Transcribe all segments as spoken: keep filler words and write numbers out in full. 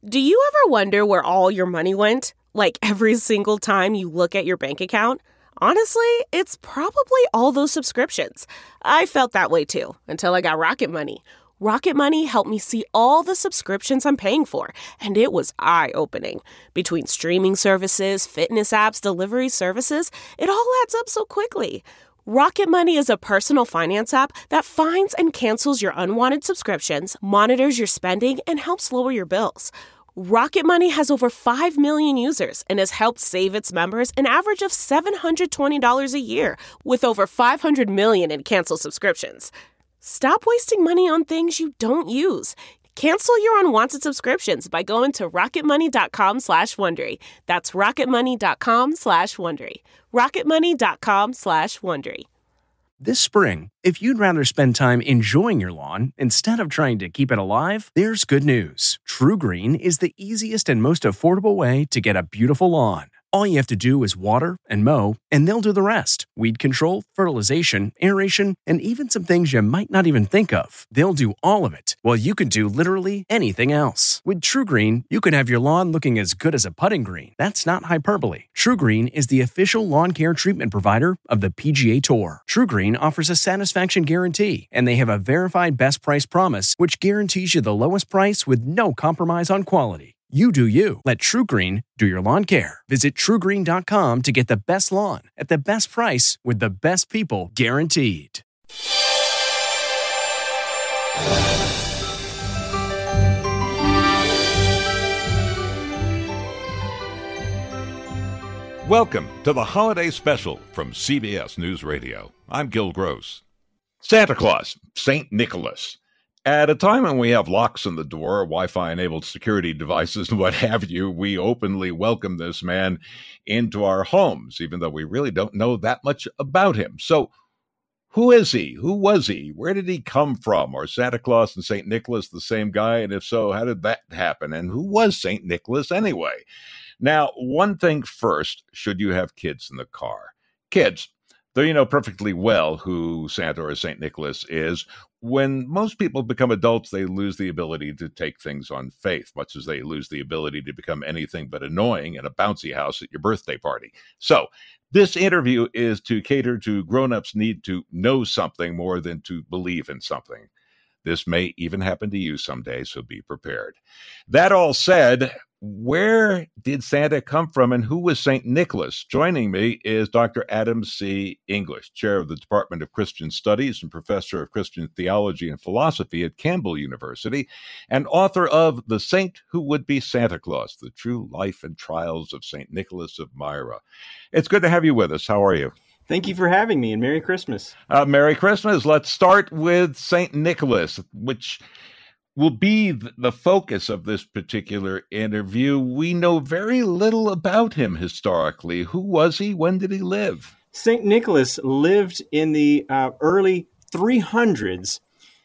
Do you ever wonder where all your money went? Like every single time you look at your bank account? Honestly, it's probably all those subscriptions. I felt that way too, until I got Rocket Money. Rocket Money helped me see all the subscriptions I'm paying for, and it was eye-opening. Between streaming services, fitness apps, delivery services, it all adds up so quickly. Rocket Money is a personal finance app that finds and cancels your unwanted subscriptions, monitors your spending, and helps lower your bills. Rocket Money has over five million users and has helped save its members an average of seven hundred twenty dollars a year, with over five hundred million in canceled subscriptions. Stop wasting money on things you don't use. Cancel your unwanted subscriptions by going to rocketmoney.com slash Wondery. That's rocketmoney.com slash Wondery. rocketmoney.com slash Wondery. This spring, if you'd rather spend time enjoying your lawn instead of trying to keep it alive, there's good news. TruGreen is the easiest and most affordable way to get a beautiful lawn. All you have to do is water and mow, and they'll do the rest. Weed control, fertilization, aeration, and even some things you might not even think of. They'll do all of it, while you can do literally anything else. With TruGreen, you can have your lawn looking as good as a putting green. That's not hyperbole. TruGreen is the official lawn care treatment provider of the P G A Tour. TruGreen offers a satisfaction guarantee, and they have a verified best price promise, which guarantees you the lowest price with no compromise on quality. You do you. Let TruGreen do your lawn care. Visit True Green dot com to get the best lawn at the best price with the best people guaranteed. Welcome to the holiday special from C B S News Radio. I'm Gil Gross. Santa Claus, Saint Nicholas. At a time when we have locks on the door, Wi-Fi enabled security devices and what have you, we openly welcome this man into our homes, even though we really don't know that much about him. So who is he? Who was he? Where did he come from? Are Santa Claus and Saint Nicholas the same guy? And if so, how did that happen? And who was Saint Nicholas anyway? Now, one thing first, should you have kids in the car? Kids, though you know perfectly well who Santa or Saint Nicholas is, when most people become adults, they lose the ability to take things on faith, much as they lose the ability to become anything but annoying in a bouncy house at your birthday party. So this interview is to cater to grown-ups' need to know something more than to believe in something. This may even happen to you someday, so be prepared. That all said, where did Santa come from and who was Saint Nicholas? Joining me is Doctor Adam C. English, chair of the Department of Christian Studies and professor of Christian Theology and Philosophy at Campbell University, and author of The Saint Who Would Be Santa Claus, The True Life and Trials of Saint Nicholas of Myra. It's good to have you with us. How are you? Thank you for having me, and Merry Christmas. Uh, Merry Christmas. Let's start with Saint Nicholas, which will be the focus of this particular interview. We know very little about him historically. Who was he? When did he live? Saint Nicholas lived in the uh, early three hundreds.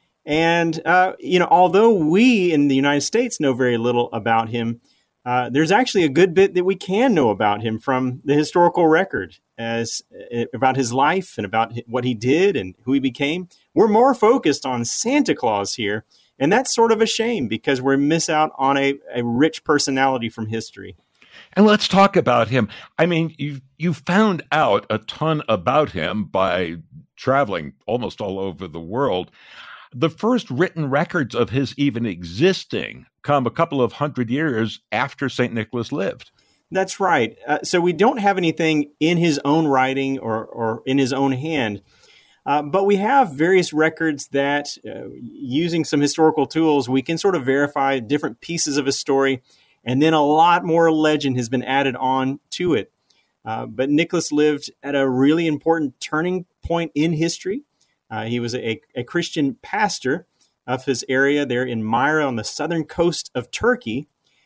And, uh, you know, although we in the United States know very little about him, uh, there's actually a good bit that we can know about him from the historical record as uh, about his life and about what he did and who he became. We're more focused on Santa Claus here. And that's sort of a shame because we miss out on a, a rich personality from history. And let's talk about him. I mean, you you found out a ton about him by traveling almost all over the world. The first written records of his even existing come a couple of hundred years after Saint Nicholas lived. That's right. Uh, so we don't have anything in his own writing or, or in his own hand. Uh, but we have various records that, uh, using some historical tools, we can sort of verify different pieces of a story, and then a lot more legend has been added on to it. Uh, but Nicholas lived at a really important turning point in history. Uh, he was a, a Christian pastor of his area there in Myra on the southern coast of Turkey,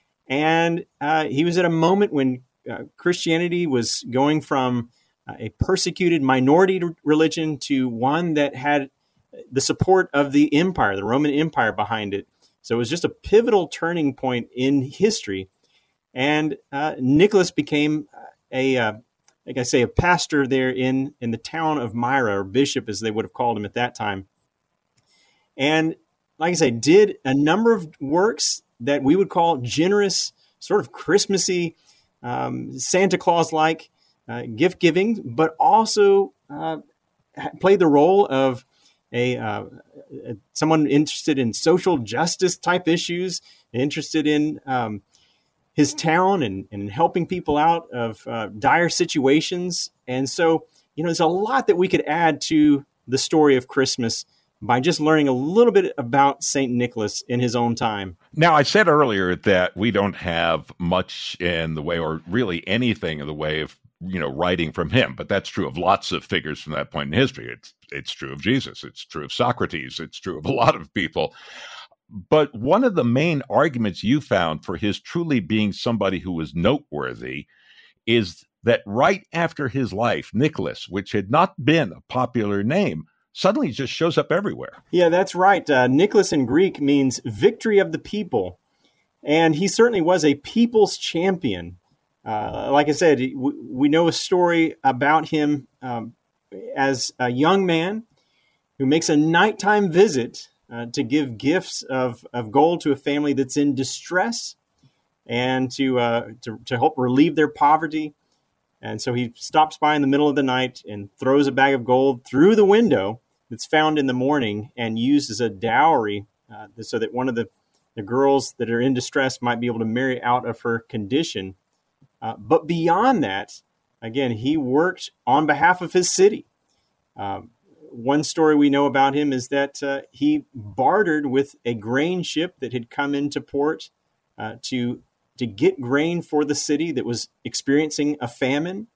and uh, he was at a moment when uh, Christianity was going from a persecuted minority religion to one that had the support of the empire, the Roman Empire behind it. So it was just a pivotal turning point in history. And uh, Nicholas became a, uh, like I say, a pastor there in, in the town of Myra, or bishop as they would have called him at that time. And like I say, did a number of works that we would call generous, sort of Christmassy, um, Santa Claus-like uh, gift giving, but also uh, played the role of a uh, someone interested in social justice type issues, interested in um, his town and, and helping people out of uh, dire situations. And so, you know, there's a lot that we could add to the story of Christmas by just learning a little bit about Saint Nicholas in his own time. Now, I said earlier that we don't have much in the way, or really anything in the way of, you know, writing from him, but that's true of lots of figures from that point in history. It's it's true of Jesus. It's true of Socrates. It's true of a lot of people. But one of the main arguments you found for his truly being somebody who was noteworthy is that right after his life, Nicholas, which had not been a popular name, suddenly just shows up everywhere. Yeah, that's right. Uh, Nicholas in Greek means victory of the people. And he certainly was a people's champion. Uh, like I said, we, we know a story about him um, as a young man who makes a nighttime visit uh, to give gifts of, of gold to a family that's in distress and to, uh, to to help relieve their poverty. And so he stops by in the middle of the night and throws a bag of gold through the window that's found in the morning and used as a dowry uh, so that one of the, the girls that are in distress might be able to marry out of her condition. Uh, but beyond that, again, he worked on behalf of his city. Um, one story we know about him is that uh, he bartered with a grain ship that had come into port uh, to to get grain for the city that was experiencing a famine.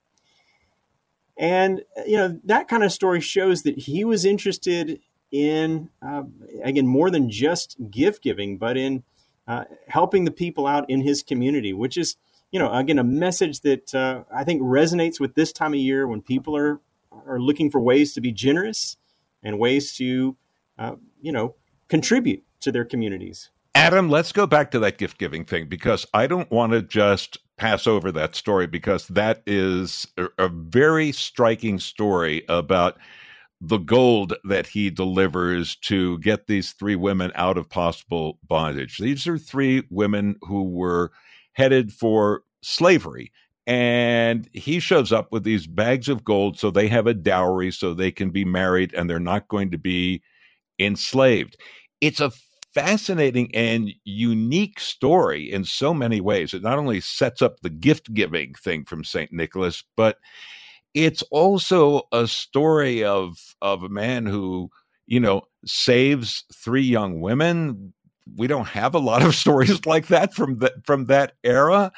And, you know, that kind of story shows that he was interested in, uh, again, more than just gift giving, but in uh, helping the people out in his community, which is, you know, again, a message that uh, I think resonates with this time of year when people are, are looking for ways to be generous and ways to, uh, you know, contribute to their communities. Adam, let's go back to that gift-giving thing, because I don't want to just pass over that story, because that is a, a very striking story about the gold that he delivers to get these three women out of possible bondage. These are three women who were headed for slavery, and he shows up with these bags of gold so they have a dowry so they can be married and they're not going to be enslaved. It's a fascinating and unique story in so many ways. It not only sets up the gift-giving thing from Saint Nicholas, but it's also a story of of a man who, you know, saves three young women. We don't have a lot of stories like that from the, from that era.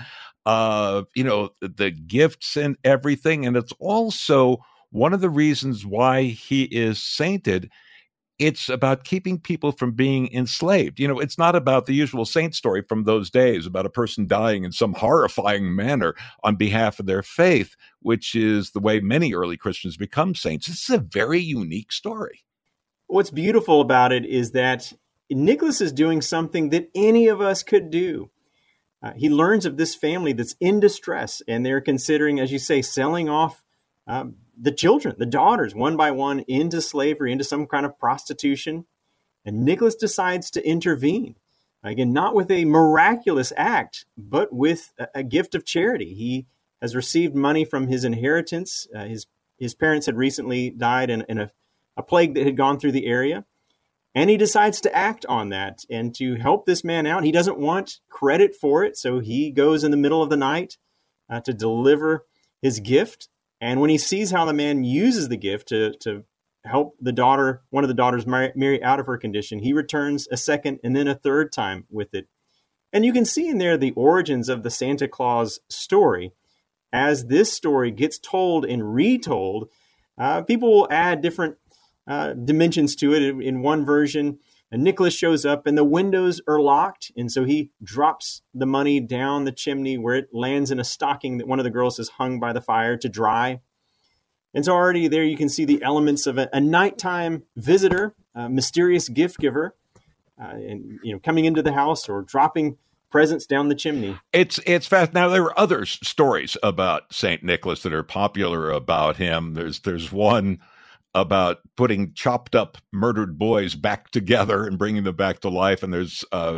Uh, you know, the gifts and everything. And it's also one of the reasons why he is sainted. It's about keeping people from being enslaved. You know, it's not about the usual saint story from those days about a person dying in some horrifying manner on behalf of their faith, which is the way many early Christians become saints. This is a very unique story. What's beautiful about it is that Nicholas is doing something that any of us could do. Uh, he learns of this family that's in distress, and they're considering, as you say, selling off um, the children, the daughters, one by one into slavery, into some kind of prostitution. And Nicholas decides to intervene. Again, not with a miraculous act, but with a, a gift of charity. He has received money from his inheritance. Uh, his his parents had recently died in, in a, a plague that had gone through the area. And he decides to act on that and to help this man out. He doesn't want credit for it, so he goes in the middle of the night uh, to deliver his gift. And when he sees how the man uses the gift to, to help the daughter, one of the daughters marry, marry out of her condition, he returns a second and then a third time with it. And you can see in there the origins of the Santa Claus story. As this story gets told and retold, uh, people will add different uh, dimensions to it. In, in one version, Nicholas shows up and the windows are locked. And so he drops the money down the chimney where it lands in a stocking that one of the girls has hung by the fire to dry. And so already there you can see the elements of a, a nighttime visitor, a mysterious gift giver, uh, and you know, coming into the house or dropping presents down the chimney. It's it's fast. Now there were other s- stories about Saint Nicholas that are popular about him. There's there's one about putting chopped up murdered boys back together and bringing them back to life. And there's uh,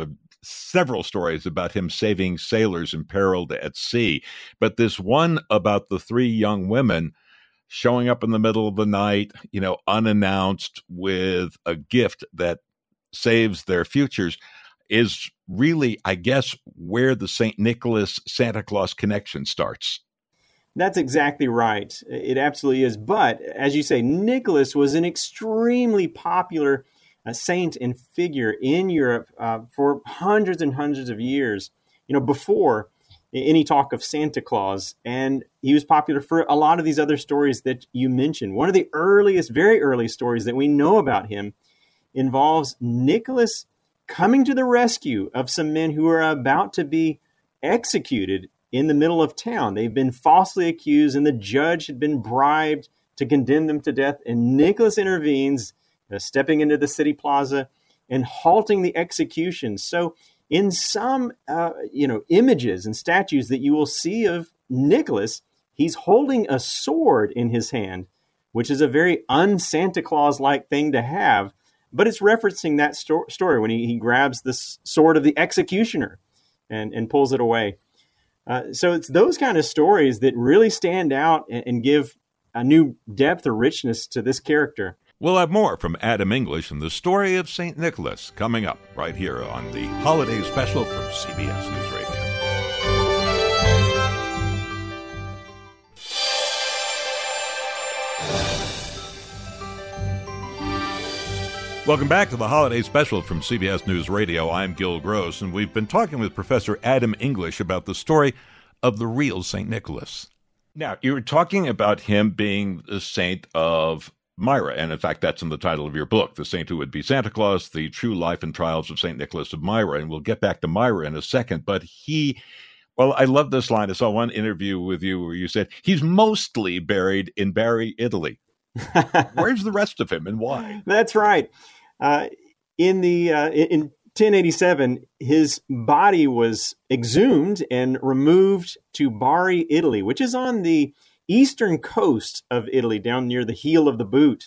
several stories about him saving sailors imperiled at sea. But this one about the three young women showing up in the middle of the night, you know, unannounced with a gift that saves their futures is really, I guess, where the Saint Nicholas Santa Claus connection starts. That's exactly right. It absolutely is. But as you say, Nicholas was an extremely popular uh, saint and figure in Europe uh, for hundreds and hundreds of years, you know, before any talk of Santa Claus. And he was popular for a lot of these other stories that you mentioned. One of the earliest, very early stories that we know about him involves Nicholas coming to the rescue of some men who are about to be executed in the middle of town. They've been falsely accused, and the judge had been bribed to condemn them to death. And Nicholas intervenes, uh, stepping into the city plaza and halting the execution. So in some uh, you know, images and statues that you will see of Nicholas, he's holding a sword in his hand, which is a very un-Santa Claus-like thing to have. But it's referencing that sto- story when he, he grabs the sword of the executioner and, and pulls it away. Uh, so it's those kind of stories that really stand out and, and give a new depth or richness to this character. We'll have more from Adam English and the story of Saint Nicholas coming up right here on the Holiday Special from C B S News Radio. Welcome back to the Holiday Special from C B S News Radio. I'm Gil Gross, and we've been talking with Professor Adam English about the story of the real Saint Nicholas. Now, you were talking about him being the saint of Myra, and in fact, that's in the title of your book, The Saint Who Would Be Santa Claus, The True Life and Trials of Saint Nicholas of Myra, and we'll get back to Myra in a second, but he, well, I love this line. I saw one interview with you where you said, he's mostly buried in Bari, Italy. Where's the rest of him and why? That's right. Uh, in the uh, in ten eighty-seven, his body was exhumed and removed to Bari, Italy, which is on the eastern coast of Italy, down near the heel of the boot.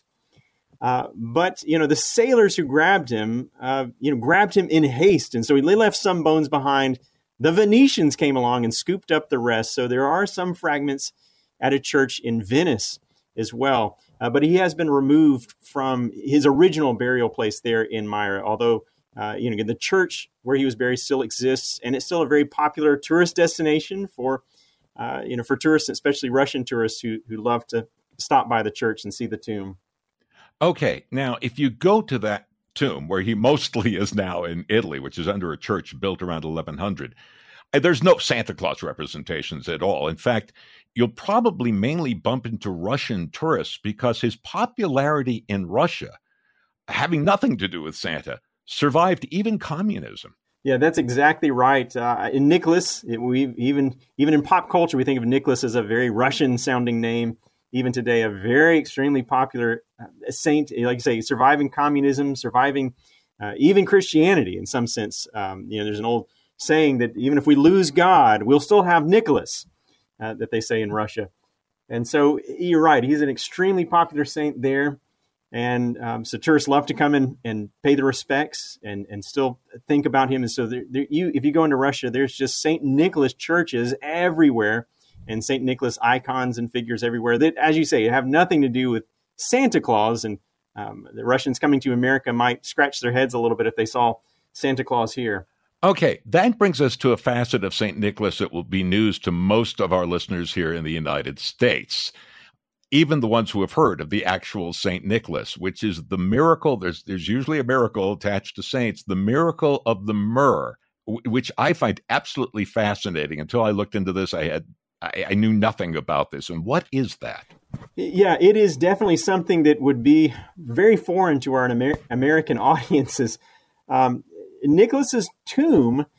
Uh, but you know, the sailors who grabbed him, uh, you know, grabbed him in haste, and so they left some bones behind. The Venetians came along and scooped up the rest. So there are some fragments at a church in Venice as well. Uh, but he has been removed from his original burial place there in Myra, although, uh, you know, the church where he was buried still exists, and it's still a very popular tourist destination for, uh, you know, for tourists, especially Russian tourists who, who love to stop by the church and see the tomb. Okay. Now, if you go to that tomb where he mostly is now in Italy, which is under a church built around eleven hundred, there's no Santa Claus representations at all. In fact, you'll probably mainly bump into Russian tourists because his popularity in Russia, having nothing to do with Santa, survived even communism. Yeah, that's exactly right. Uh, in Nicholas, it, we even even in pop culture, we think of Nicholas as a very Russian-sounding name. Even today, a very extremely popular uh, saint, like you say, surviving communism, surviving uh, even Christianity in some sense. Um, you know, there's an old saying that even if we lose God, we'll still have Nicholas, uh, that they say in Russia. And so you're right. He's an extremely popular saint there. And um, so tourists love to come in and pay the respects and, and still think about him. And so there, there, you, if you go into Russia, there's just Saint Nicholas churches everywhere and Saint Nicholas icons and figures everywhere that, as you say, have nothing to do with Santa Claus. And um, the Russians coming to America might scratch their heads a little bit if they saw Santa Claus here. Okay, that brings us to a facet of Saint Nicholas that will be news to most of our listeners here in the United States, even the ones who have heard of the actual Saint Nicholas, which is the miracle. There's there's usually a miracle attached to saints, the miracle of the myrrh, which I find absolutely fascinating. Until I looked into this, I had I, I knew nothing about this. And what is that? Yeah, it is definitely something that would be very foreign to our Amer- American audiences. Um, Nicholas's tomb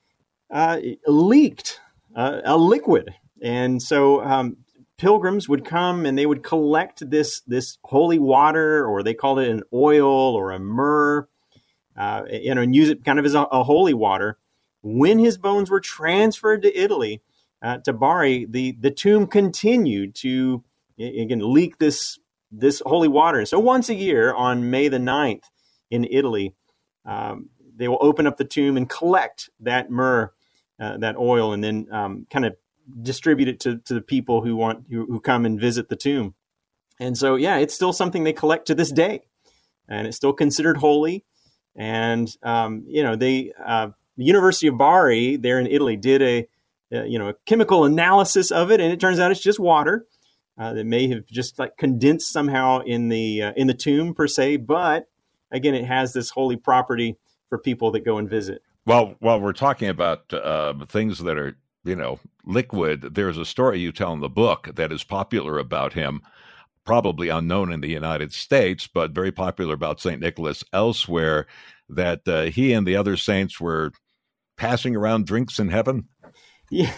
uh, leaked uh, a liquid, and so um, pilgrims would come and they would collect this this holy water, or they called it an oil or a myrrh, uh, you know, and use it kind of as a, a holy water. When his bones were transferred to Italy, uh, to Bari, the the tomb continued to again leak this this holy water. And so once a year on May the ninth in Italy, um, they will open up the tomb and collect that myrrh, uh, that oil, and then um, kind of distribute it to, to the people who want who, who come and visit the tomb. And so, yeah, it's still something they collect to this day, and it's still considered holy. And um, you know, they uh, the University of Bari there in Italy did a uh, you know a chemical analysis of it, and it turns out it's just water uh, that may have just like condensed somehow in the uh, in the tomb per se, but again, it has this holy property for people that go and visit. Well, while we're talking about uh, things that are, you know, liquid, there's a story you tell in the book that is popular about him, probably unknown in the United States, but very popular about Saint Nicholas elsewhere, that uh, he and the other saints were passing around drinks in heaven. Yeah,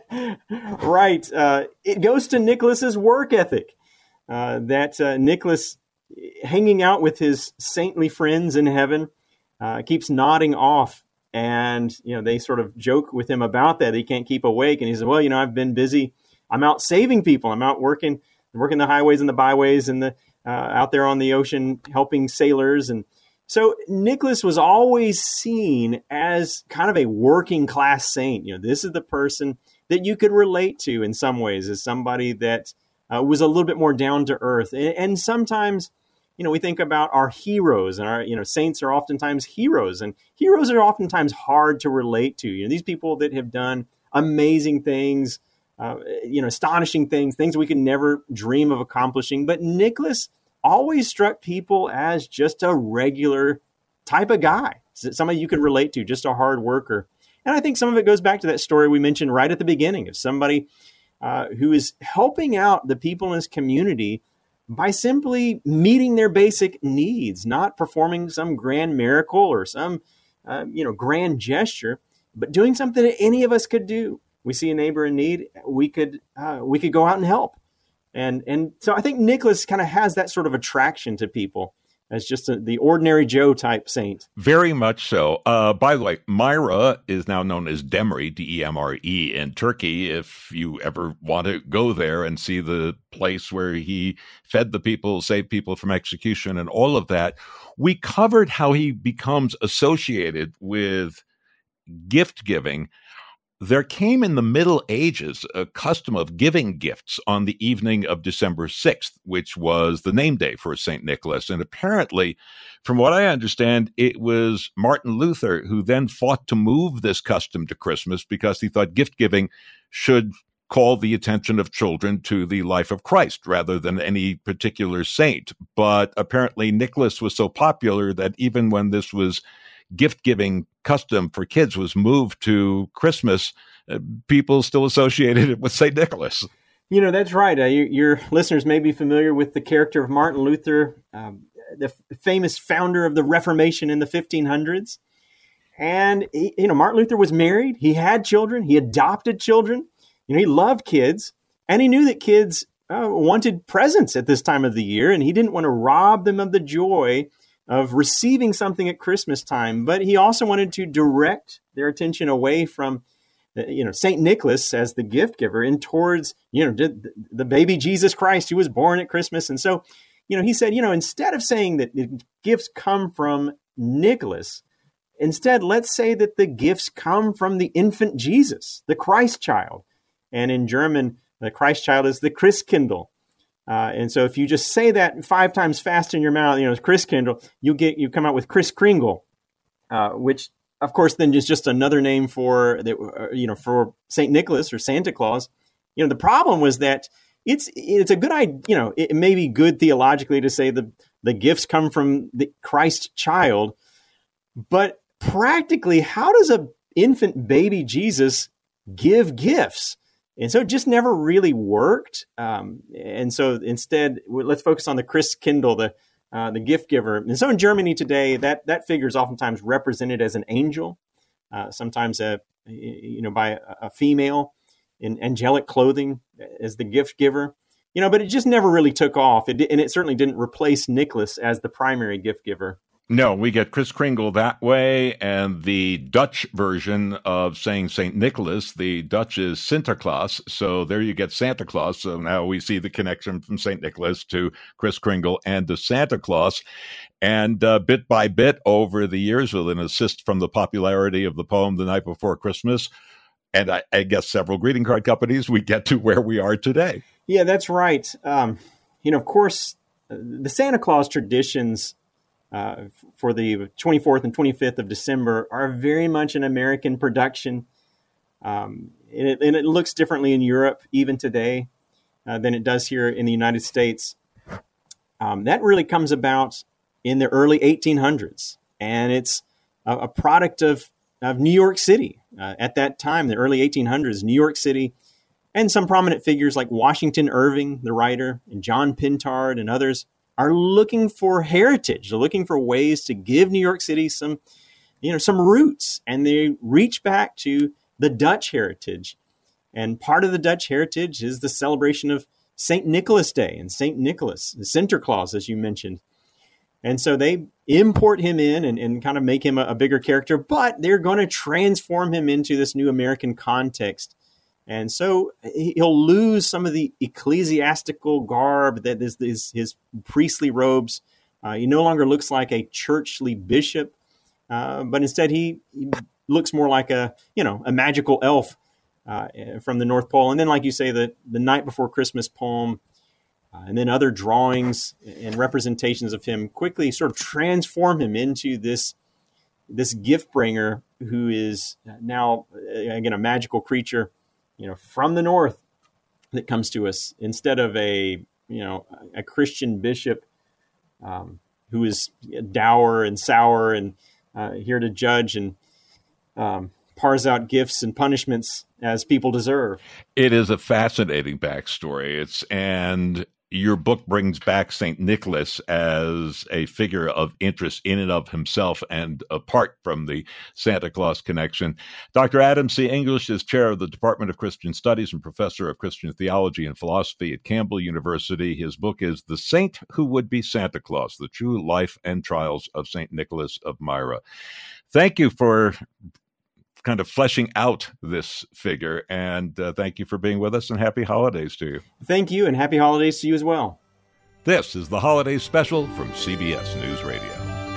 right. Uh, it goes to Nicholas's work ethic, uh, that uh, Nicholas, hanging out with his saintly friends in heaven, uh, keeps nodding off. And, you know, they sort of joke with him about that. He can't keep awake. And he says, well, you know, I've been busy. I'm out saving people. I'm out working, working the highways and the byways and the uh, out there on the ocean, helping sailors. And so Nicholas was always seen as kind of a working class saint. You know, this is the person that you could relate to in some ways, as somebody that uh, was a little bit more down to earth. And, and sometimes, you know, we think about our heroes, and our, you know, saints are oftentimes heroes, and heroes are oftentimes hard to relate to. You know, these people that have done amazing things, uh, you know, astonishing things, things we could never dream of accomplishing. But Nicholas always struck people as just a regular type of guy, somebody you could relate to, just a hard worker. And I think some of it goes back to that story we mentioned right at the beginning of somebody uh, who is helping out the people in his community by simply meeting their basic needs, not performing some grand miracle or some, uh, you know, grand gesture, but doing something that any of us could do. We see a neighbor in need, we could uh, we could go out and help. And and so I think Nicholas kind of has that sort of attraction to people as just a, the ordinary Joe type saint. Very much so. Uh, by the way, Myra is now known as Demre, D E M R E, in Turkey. If you ever want to go there and see the place where he fed the people, saved people from execution, and all of that, we covered how he becomes associated with gift giving. There came in the Middle Ages a custom of giving gifts on the evening of December sixth, which was the name day for Saint Nicholas. And apparently, from what I understand, it was Martin Luther who then fought to move this custom to Christmas because he thought gift giving should call the attention of children to the life of Christ rather than any particular saint. But apparently, Nicholas was so popular that even when this was gift-giving custom for kids was moved to Christmas, uh, people still associated it with Saint Nicholas. You know, that's right. Uh, you, your listeners may be familiar with the character of Martin Luther, um, the f- famous founder of the Reformation in the fifteen hundreds. And, he, you know, Martin Luther was married. He had children. He adopted children. You know, he loved kids. And he knew that kids uh, wanted presents at this time of the year. And he didn't want to rob them of the joy of receiving something at Christmas time, but he also wanted to direct their attention away from, you know, Saint Nicholas as the gift giver and towards, you know, the baby Jesus Christ who was born at Christmas. And so, you know, he said, you know, instead of saying that the gifts come from Nicholas, instead, let's say that the gifts come from the infant Jesus, the Christ child. And in German, the Christ child is the Christkindl. Uh, and so if you just say that five times fast in your mouth, you know, Christkindl, you get you come out with Kris Kringle, uh, which of course then is just another name for the, uh, you know, for Saint Nicholas or Santa Claus. You know, the problem was that it's it's a good idea. You know, it may be good theologically to say the the gifts come from the Christ child, but practically, how does a infant baby Jesus give gifts? And so it just never really worked. Um, and so instead, let's focus on the Christkindl, the uh, the gift giver. And so in Germany today, that that figure is oftentimes represented as an angel, uh, sometimes a you know by a, a female in angelic clothing as the gift giver. You know, but it just never really took off. It, and it certainly didn't replace Nicholas as the primary gift giver. No, we get Kris Kringle that way, and the Dutch version of saying Saint Nicholas, the Dutch is Sinterklaas, so there you get Santa Claus. So now we see the connection from Saint Nicholas to Kris Kringle and to Santa Claus. And uh, bit by bit over the years, with an assist from the popularity of the poem The Night Before Christmas, and I, I guess several greeting card companies, we get to where we are today. Yeah, that's right. Um, you know, of course, the Santa Claus traditions Uh, for the twenty-fourth and twenty-fifth of December are very much an American production. Um, and, it, and it looks differently in Europe even today uh, than it does here in the United States. Um, that really comes about in the early eighteen hundreds. And it's a, a product of, of New York City. Uh, at that time, the early eighteen hundreds, New York City, and some prominent figures like Washington Irving, the writer, and John Pintard and others are looking for heritage. They're looking for ways to give New York City some, you know, some roots. And they reach back to the Dutch heritage. And part of the Dutch heritage is the celebration of Saint Nicholas Day and Saint Nicholas, the Sinterklaas, as you mentioned. And so they import him in and, and kind of make him a, a bigger character, but they're going to transform him into this new American context. And so he'll lose some of the ecclesiastical garb that is his, his priestly robes. Uh, he no longer looks like a churchly bishop, uh, but instead he, he looks more like a, you know, a magical elf uh, from the North Pole. And then, like you say, the, the Night Before Christmas poem, uh, and then other drawings and representations of him quickly sort of transform him into this, this gift bringer who is now, again, a magical creature, you know, from the North that comes to us instead of a, you know, a Christian bishop um, who is dour and sour and uh, here to judge and um, parse out gifts and punishments as people deserve. It is a fascinating backstory. It's and your book brings back Saint Nicholas as a figure of interest in and of himself and apart from the Santa Claus connection. Doctor Adam C. English is chair of the Department of Christian Studies and professor of Christian theology and philosophy at Campbell University. His book is The Saint Who Would Be Santa Claus, The True Life and Trials of Saint Nicholas of Myra. Thank you for kind of fleshing out this figure. And uh, thank you for being with us, and happy holidays to you. Thank you, and happy holidays to you as well. This is the Holiday Special from C B S News Radio.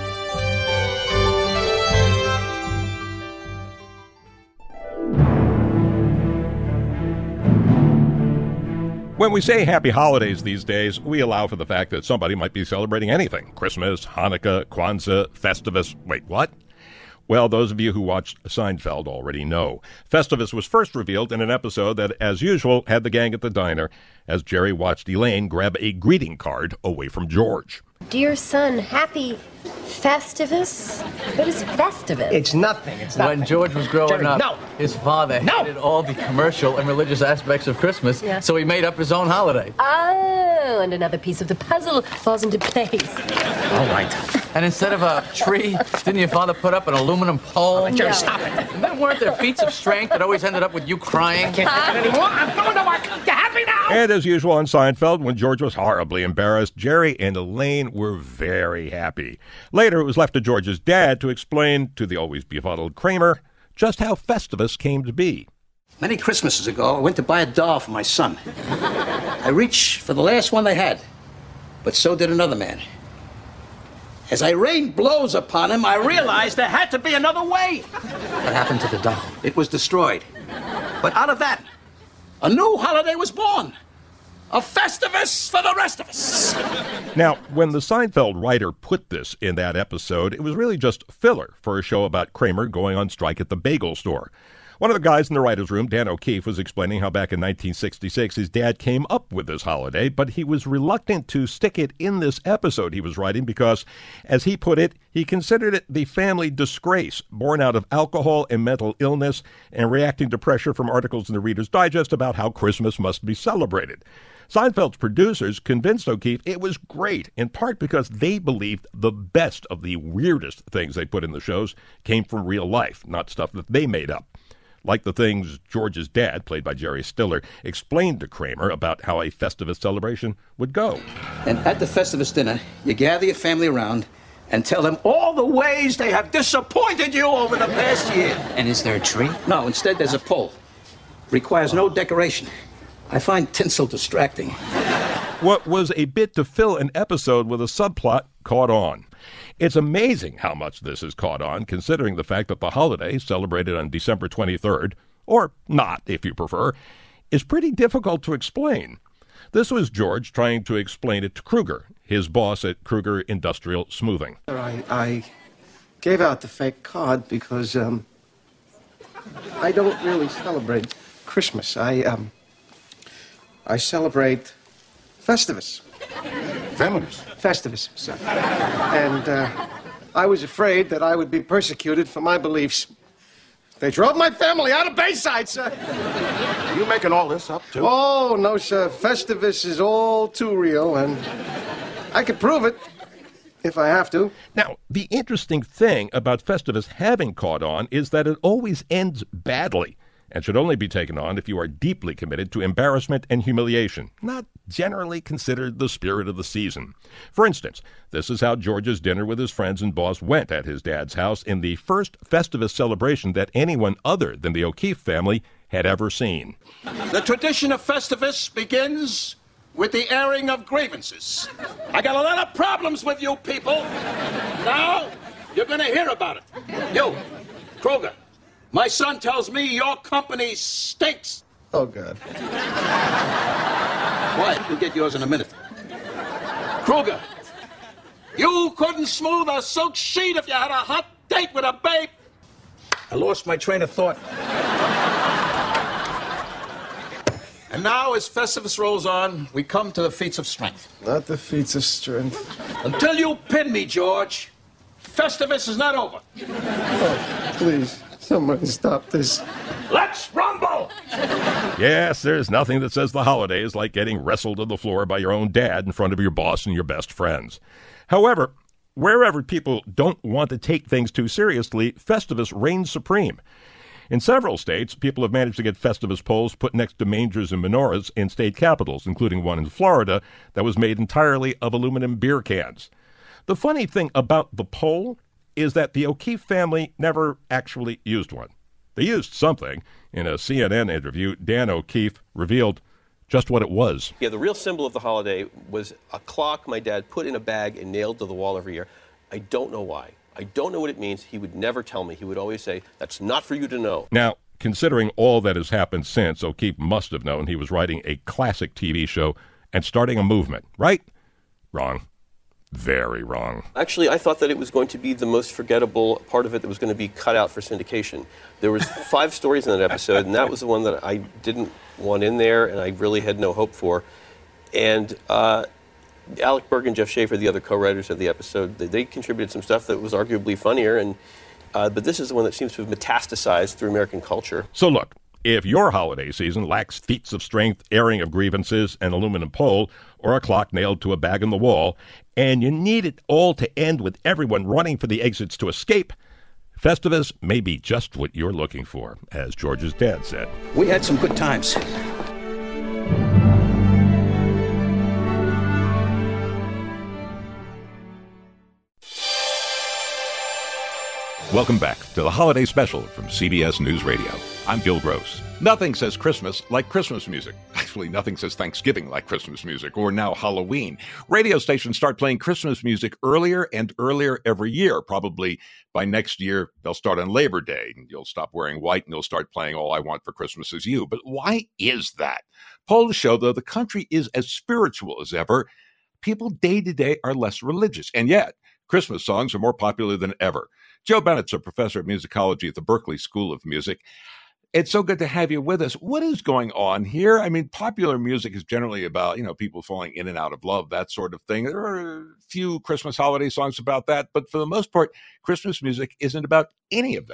When we say happy holidays these days, we allow for the fact that somebody might be celebrating anything. Christmas, Hanukkah, Kwanzaa, Festivus. Wait, what? Well, those of you who watched Seinfeld already know. Festivus was first revealed in an episode that, as usual, had the gang at the diner as Jerry watched Elaine grab a greeting card away from George. Dear son, happy Festivus? What is Festivus? It's nothing. It's nothing. When George was growing Jerry, up, no. his father No. hated all the commercial and religious aspects of Christmas, Yeah. so he made up his own holiday. Oh, and another piece of the puzzle falls into place. All right. And instead of a tree, didn't your father put up an aluminum pole? Jerry, No. stop it. And then weren't there feats of strength that always ended up with you crying? Can't take it anymore. I'm going to work. You happy now? And as usual on Seinfeld, when George was horribly embarrassed, Jerry and Elaine were very happy. Later, it was left to George's dad to explain to the always befuddled Kramer just how Festivus came to be. Many Christmases ago, I went to buy a doll for my son. I reached for the last one they had, but so did another man. As I rained blows upon him, I realized there had to be another way. What happened to the doll? It was destroyed. But out of that, a new holiday was born. A Festivus for the rest of us. Now, when the Seinfeld writer put this in that episode, it was really just filler for a show about Kramer going on strike at the bagel store. One of the guys in the writer's room, Dan O'Keefe, was explaining how back in nineteen sixty-six his dad came up with this holiday, but he was reluctant to stick it in this episode he was writing because, as he put it, he considered it the family disgrace born out of alcohol and mental illness and reacting to pressure from articles in the Reader's Digest about how Christmas must be celebrated. Seinfeld's producers convinced O'Keefe it was great, in part because they believed the best of the weirdest things they put in the shows came from real life, not stuff that they made up. Like the things George's dad, played by Jerry Stiller, explained to Kramer about how a Festivus celebration would go. And at the Festivus dinner, you gather your family around, and tell them all the ways they have disappointed you over the past year. And is there a tree? No, instead there's a pole. Requires no decoration. I find tinsel distracting. What was a bit to fill an episode with a subplot caught on. It's amazing how much this has caught on, considering the fact that the holiday, celebrated on December twenty-third, or not if you prefer, is pretty difficult to explain. This was George trying to explain it to Kruger, his boss at Kruger Industrial Smoothing. I, I gave out the fake card because um, I don't really celebrate Christmas. I um, I celebrate Festivus. Festivus? Festivus, sir. And uh, I was afraid that I would be persecuted for my beliefs. They drove my family out of Bayside, sir. You making all this up, too? Oh, no, sir. Festivus is all too real, and I could prove it if I have to. Now, the interesting thing about Festivus having caught on is that it always ends badly and should only be taken on if you are deeply committed to embarrassment and humiliation, not generally considered the spirit of the season. For instance, this is how George's dinner with his friends and boss went at his dad's house in the first Festivus celebration that anyone other than the O'Keefe family had ever seen. The tradition of Festivus begins with the airing of grievances. I got a lot of problems with you people. Now, you're going to hear about it. You, Kruger. My son tells me your company stinks. Oh, God. Why? You'll get yours in a minute. Kruger, you couldn't smooth a silk sheet if you had a hot date with a babe. I lost my train of thought. And now, as Festivus rolls on, we come to the feats of strength. Not the feats of strength. Until you pin me, George, Festivus is not over. Oh, please. Someone stop this. Let's rumble! Yes, there's nothing that says the holidays like getting wrestled to the floor by your own dad in front of your boss and your best friends. However, wherever people don't want to take things too seriously, Festivus reigns supreme. In several states, people have managed to get Festivus poles put next to mangers and menorahs in state capitals, including one in Florida that was made entirely of aluminum beer cans. The funny thing about the pole is that the O'Keefe family never actually used one. They used something. In a C N N interview, Dan O'Keefe revealed just what it was. Yeah, the real symbol of the holiday was a clock my dad put in a bag and nailed to the wall every year. I don't know why. I don't know what it means. He would never tell me. He would always say, that's not for you to know. Now, considering all that has happened since, O'Keefe must have known he was writing a classic T V show and starting a movement, right? Wrong. Very wrong. Actually, I thought that it was going to be the most forgettable part of it that was going to be cut out for syndication. There was five stories in that episode, and that was the one that I didn't want in there, and I really had no hope for. And uh, Alec Berg and Jeff Schaefer, the other co-writers of the episode, they, they contributed some stuff that was arguably funnier, and uh, but this is the one that seems to have metastasized through American culture. So look, if your holiday season lacks feats of strength, airing of grievances, an aluminum pole, or a clock nailed to a bag in the wall, and you need it all to end with everyone running for the exits to escape, Festivus may be just what you're looking for, as George's dad said. We had some good times. Welcome back to the Holiday Special from C B S News Radio. I'm Gil Gross. Nothing says Christmas like Christmas music. Actually, nothing says Thanksgiving like Christmas music, or now Halloween. Radio stations start playing Christmas music earlier and earlier every year. Probably by next year, they'll start on Labor Day, and you'll stop wearing white, and you'll start playing All I Want for Christmas Is You. But why is that? Polls show, though, the country is as spiritual as ever. People day to day are less religious, and yet Christmas songs are more popular than ever. Joe Bennett's a professor of musicology at the Berklee School of Music. It's so good to have you with us. What is going on here? I mean, popular music is generally about, you know, people falling in and out of love, that sort of thing. There are a few Christmas holiday songs about that, but for the most part, Christmas music isn't about any of that.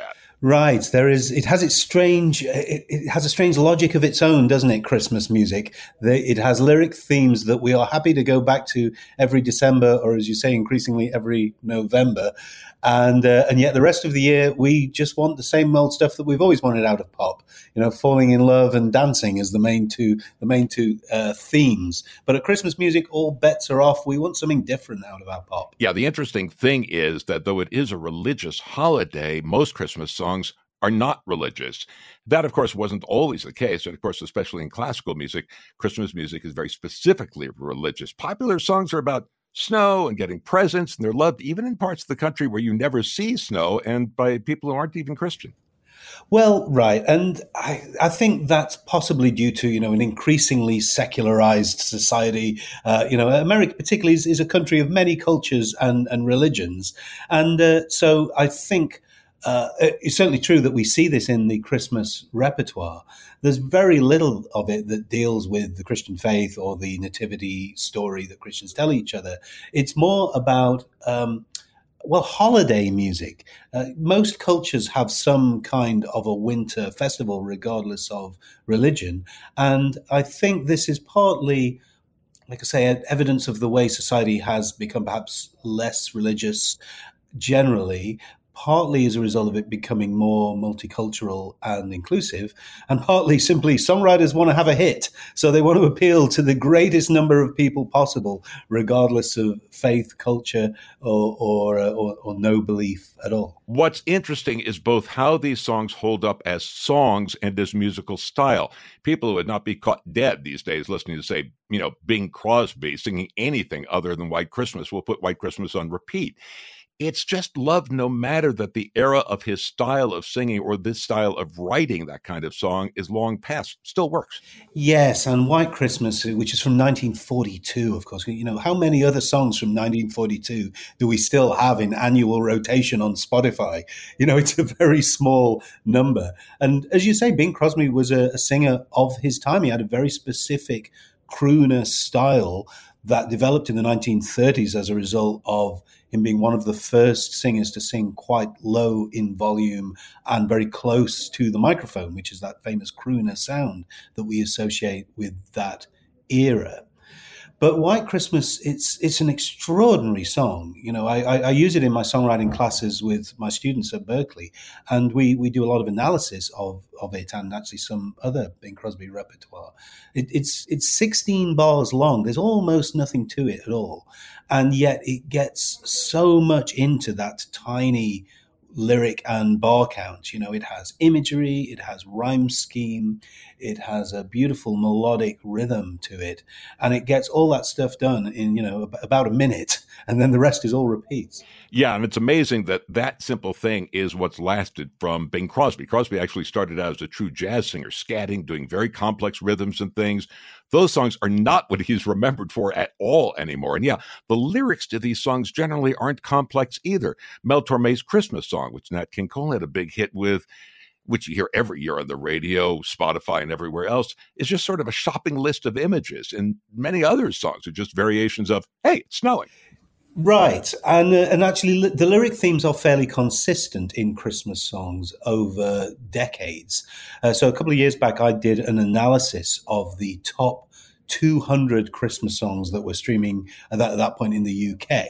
Right. There is, it has its strange, it, it has a strange logic of its own, doesn't it? Christmas music. The, it has lyric themes that we are happy to go back to every December, or as you say, increasingly every November. And, uh, and yet the rest of the year, we just want the same old stuff that we've always wanted out of pop, you know, falling in love and dancing as the main two, the main two uh, themes. But at Christmas music, all bets are off. We want something different out of our pop. Yeah. The interesting thing is that though it is a religious holiday, most Christmas songs are not religious. That, of course, wasn't always the case. And of course, especially in classical music, Christmas music is very specifically religious. Popular songs are about snow and getting presents, and they're loved even in parts of the country where you never see snow and by people who aren't even Christian. Well, right. And I, I think that's possibly due to, you know, an increasingly secularized society. Uh, you know, America particularly is, is a country of many cultures and, and religions. And uh, so I think Uh, it's certainly true that we see this in the Christmas repertoire. There's very little of it that deals with the Christian faith or the nativity story that Christians tell each other. It's more about, um, well, holiday music. Uh, most cultures have some kind of a winter festival, regardless of religion. And I think this is partly, like I say, evidence of the way society has become perhaps less religious generally, partly as a result of it becoming more multicultural and inclusive, and partly simply songwriters want to have a hit. So they want to appeal to the greatest number of people possible, regardless of faith, culture, or or, uh, or, or no belief at all. What's interesting is both how these songs hold up as songs and as musical style. People would not be caught dead these days listening to, say, you know, Bing Crosby singing anything other than White Christmas. We'll put White Christmas on repeat. It's just loved no matter that the era of his style of singing or this style of writing that kind of song is long past. Still works. Yes, and White Christmas, which is from nineteen forty-two, of course. You know, how many other songs from nineteen forty-two do we still have in annual rotation on Spotify? You know, it's a very small number. And as you say, Bing Crosby was a, a singer of his time. He had a very specific crooner style that developed in the nineteen thirties as a result of him being one of the first singers to sing quite low in volume and very close to the microphone, which is that famous crooner sound that we associate with that era. But White Christmas, it's it's an extraordinary song. You know, I, I, I use it in my songwriting classes with my students at Berkeley, and we, we do a lot of analysis of, of it and actually some other Bing Crosby repertoire. It, it's it's sixteen bars long. There's almost nothing to it at all, and yet it gets so much into that tiny lyric and bar count. You know, it has imagery, it has rhyme scheme, it has a beautiful melodic rhythm to it, and it gets all that stuff done in, you know, about a minute, and then the rest is all repeats. Yeah, and it's amazing that that simple thing is what's lasted from Bing Crosby. Crosby actually started out as a true jazz singer, scatting, doing very complex rhythms and things. Those songs are not what he's remembered for at all anymore. And yeah, the lyrics to these songs generally aren't complex either. Mel Torme's Christmas song, which Nat King Cole had a big hit with, which you hear every year on the radio, Spotify, and everywhere else, is just sort of a shopping list of images. And many other songs are just variations of, hey, it's snowing. Right. And uh, and actually, li- the lyric themes are fairly consistent in Christmas songs over decades. Uh, so a couple of years back, I did an analysis of the top two hundred Christmas songs that were streaming at that, at that point in the U K.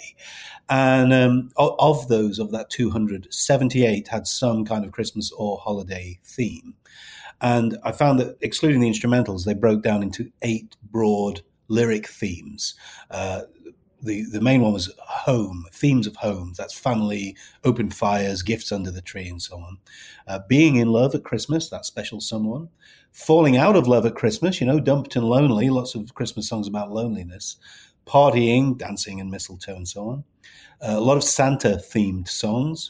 And um, of, of those, of that two hundred, seventy-eight had some kind of Christmas or holiday theme. And I found that, excluding the instrumentals, they broke down into eight broad lyric themes. Uh, The, the main one was home, themes of home. That's family, open fires, gifts under the tree, and so on. Uh, being in love at Christmas, that special someone. Falling out of love at Christmas, you know, dumped and lonely. Lots of Christmas songs about loneliness. Partying, dancing and mistletoe, and so on. Uh, a lot of Santa-themed songs.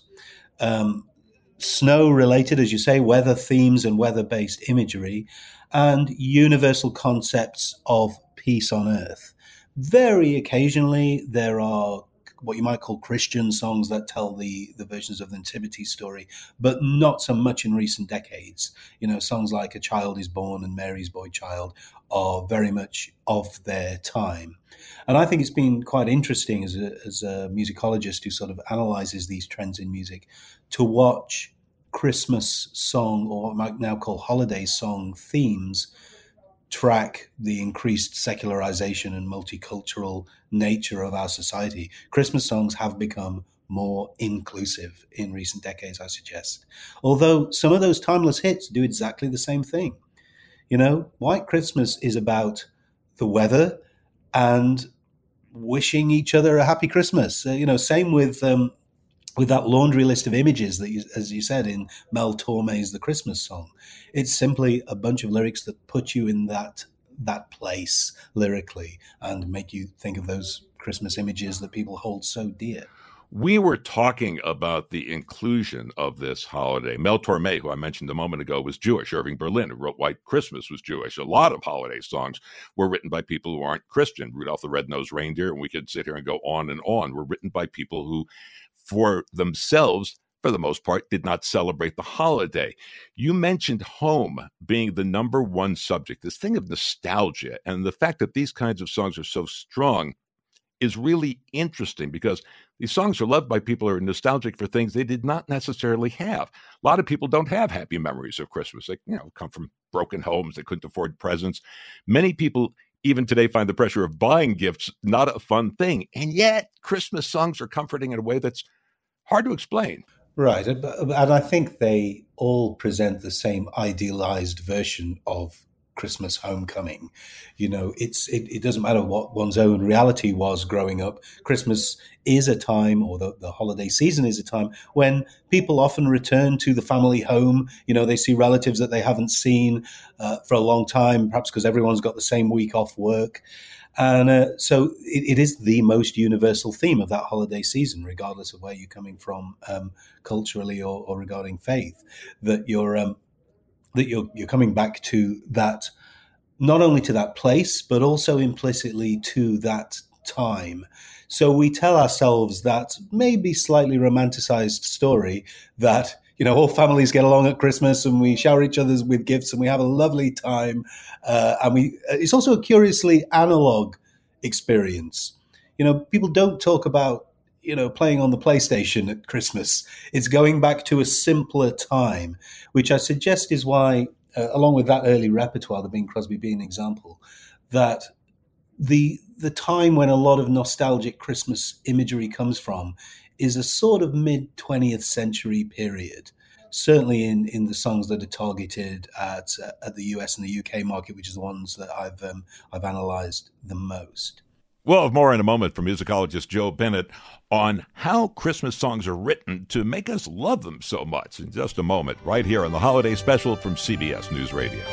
Um, snow-related, as you say, weather themes and weather-based imagery. And universal concepts of peace on earth. Very occasionally, there are what you might call Christian songs that tell the, the versions of the Nativity story, but not so much in recent decades. You know, songs like A Child is Born and Mary's Boy Child are very much of their time. And I think it's been quite interesting as a, as a musicologist who sort of analyzes these trends in music to watch Christmas song, or what I might now call holiday song themes, track the increased secularization and multicultural nature of our society. Christmas songs have become more inclusive in recent decades, I suggest. Although some of those timeless hits do exactly the same thing. You know, White Christmas is about the weather and wishing each other a happy Christmas. Uh, you know, same with um, with that laundry list of images that, you, as you said, in Mel Torme's The Christmas Song. It's simply a bunch of lyrics that put you in that that place lyrically and make you think of those Christmas images that people hold so dear. We were talking about the inclusion of this holiday. Mel Torme, who I mentioned a moment ago, was Jewish. Irving Berlin, who wrote White Christmas, was Jewish. A lot of holiday songs were written by people who aren't Christian. Rudolph the Red-Nosed Reindeer, and we could sit here and go on and on, were written by people who, for themselves, for the most part, did not celebrate the holiday. You mentioned home being the number one subject, this thing of nostalgia, and the fact that these kinds of songs are so strong is really interesting because these songs are loved by people who are nostalgic for things they did not necessarily have. A lot of people don't have happy memories of Christmas. They, you know, come from broken homes. They couldn't afford presents. Many people even today find the pressure of buying gifts not a fun thing. And yet Christmas songs are comforting in a way that's hard to explain. Right. And I think they all present the same idealized version of Christmas homecoming. You know, it's it, it doesn't matter what one's own reality was growing up. Christmas is a time, or the, the holiday season is a time when people often return to the family home. You know, they see relatives that they haven't seen uh, for a long time, perhaps because everyone's got the same week off work. And uh, so it, it is the most universal theme of that holiday season, regardless of where you're coming from um, culturally or, or regarding faith, that you're um, that you're you're coming back to that, not only to that place, but also implicitly to that time. So we tell ourselves that maybe slightly romanticized story that, you know, all families get along at Christmas and we shower each other with gifts and we have a lovely time. Uh, and we it's also a curiously analog experience. You know, people don't talk about, you know, playing on the PlayStation at Christmas. It's going back to a simpler time, which I suggest is why, uh, along with that early repertoire, the Bing Crosby being an example, that the the time when a lot of nostalgic Christmas imagery comes from is a sort of mid-twentieth century period, certainly in, in the songs that are targeted at uh, at the U S and the U K market, which is the ones that I've um, I've analyzed the most. We'll have more in a moment from musicologist Joe Bennett on how Christmas songs are written to make us love them so much in just a moment, right here on the Holiday Special from C B S News Radio.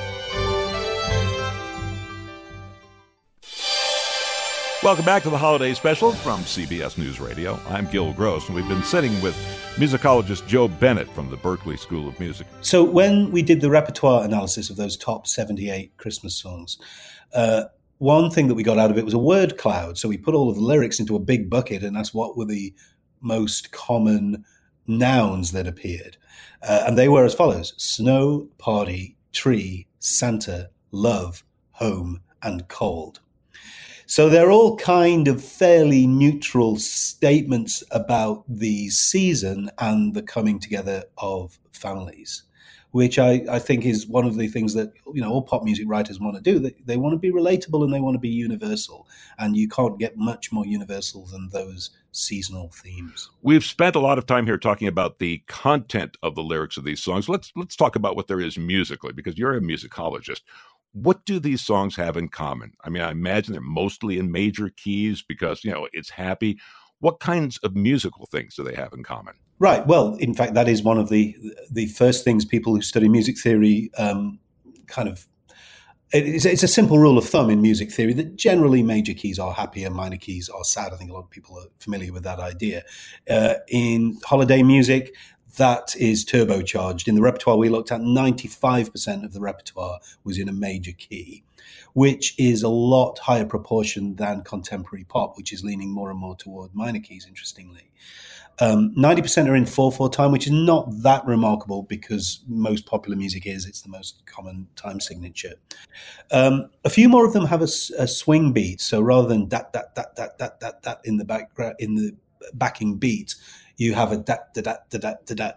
Welcome back to the Holiday Special from C B S News Radio. I'm Gil Gross, and we've been sitting with musicologist Joe Bennett from the Berklee School of Music. So when we did the repertoire analysis of those top seventy-eight Christmas songs, uh, one thing that we got out of it was a word cloud. So we put all of the lyrics into a big bucket, and that's what were the most common nouns that appeared. Uh, and they were as follows: snow, party, tree, Santa, love, home, and cold. So they're all kind of fairly neutral statements about the season and the coming together of families, which I, I think is one of the things that, you know, all pop music writers want to do. They, they want to be relatable and they want to be universal. And you can't get much more universal than those seasonal themes. We've spent a lot of time here talking about the content of the lyrics of these songs. Let's let's talk about what there is musically, because you're a musicologist. What do these songs have in common? I mean, I imagine they're mostly in major keys because, you know, it's happy. What kinds of musical things do they have in common? Right. Well, in fact, that is one of the the first things people who study music theory um, kind of, it's, it's a simple rule of thumb in music theory that generally major keys are happy and minor keys are sad. I think a lot of people are familiar with that idea. Uh, in holiday music, that is turbocharged. In the repertoire we looked at, ninety-five percent of the repertoire was in a major key, which is a lot higher proportion than contemporary pop, which is leaning more and more toward minor keys, interestingly. Um, ninety percent are in four four time, which is not that remarkable because most popular music is. It's the most common time signature. Um, a few more of them have a, a swing beat. So rather than dat, dat, dat, dat, dat, dat, dat in the background, in the backing beat, you have a dat, da, dat, da, dat, da, dat.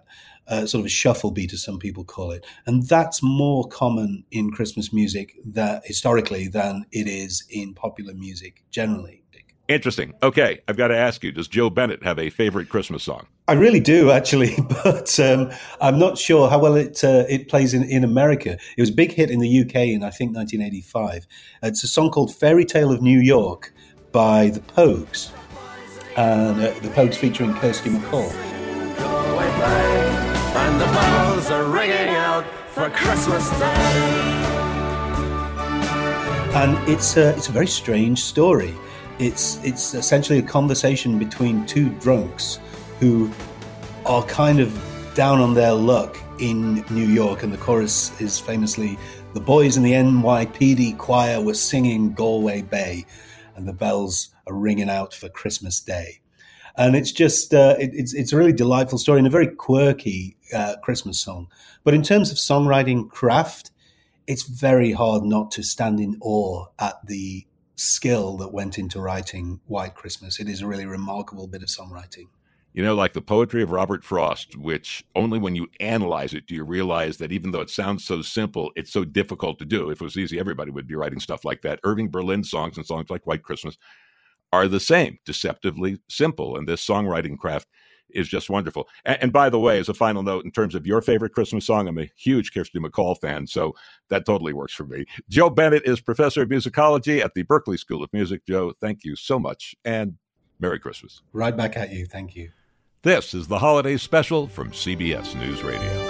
uh, sort of a shuffle beat, as some people call it. And that's more common in Christmas music that historically than it is in popular music generally. Interesting. Okay, I've got to ask you, does Joe Bennett have a favorite Christmas song? I really do, actually, but um, I'm not sure how well it uh, it plays in, in America. It was a big hit in the U K in, I think, nineteen eighty-five. It's a song called Fairy Tale of New York by the Pogues, and uh, the Pogues featuring Kirsty MacColl. And the bells are ringing out for Christmas Day. And it's a, it's a very strange story. It's it's essentially a conversation between two drunks who are kind of down on their luck in New York. And the chorus is famously, "The boys in the N Y P D choir were singing Galway Bay, and the bells are ringing out for Christmas Day." And it's just, uh, it, it's it's a really delightful story and a very quirky uh, Christmas song. But in terms of songwriting craft, it's very hard not to stand in awe at the skill that went into writing White Christmas. It is a really remarkable bit of songwriting. You know, like the poetry of Robert Frost, which only when you analyze it do you realize that even though it sounds so simple, it's so difficult to do. If it was easy, everybody would be writing stuff like that. Irving Berlin's songs and songs like White Christmas are the same, deceptively simple. And this songwriting craft is just wonderful. And, and by the way, as a final note, in terms of your favorite Christmas song, I'm a huge Kirsty MacColl fan, so that totally works for me. Joe Bennett is professor of musicology at the Berklee School of Music. Joe, thank you so much, and Merry Christmas. Right back at you. Thank you. This is the Holiday Special from C B S News Radio.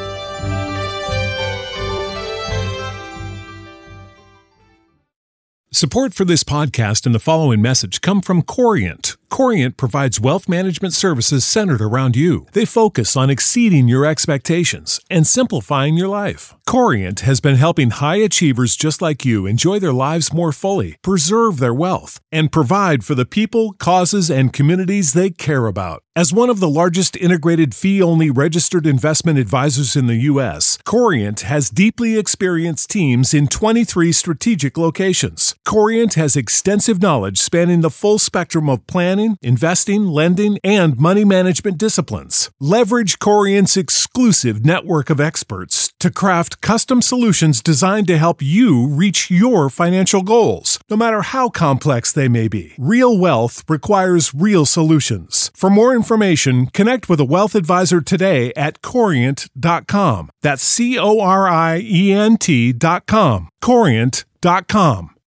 Support for this podcast and the following message come from Corient. Corient provides wealth management services centered around you. They focus on exceeding your expectations and simplifying your life. Corient has been helping high achievers just like you enjoy their lives more fully, preserve their wealth, and provide for the people, causes, and communities they care about. As one of the largest integrated fee-only registered investment advisors in the U S, Corient has deeply experienced teams in twenty-three strategic locations. Corient has extensive knowledge spanning the full spectrum of planning, investing, lending, and money management disciplines. Leverage Corient's exclusive network of experts to craft custom solutions designed to help you reach your financial goals, no matter how complex they may be. Real wealth requires real solutions. For more information, connect with a wealth advisor today at corient dot com. That's C O R I E N T dot com. corient dot com.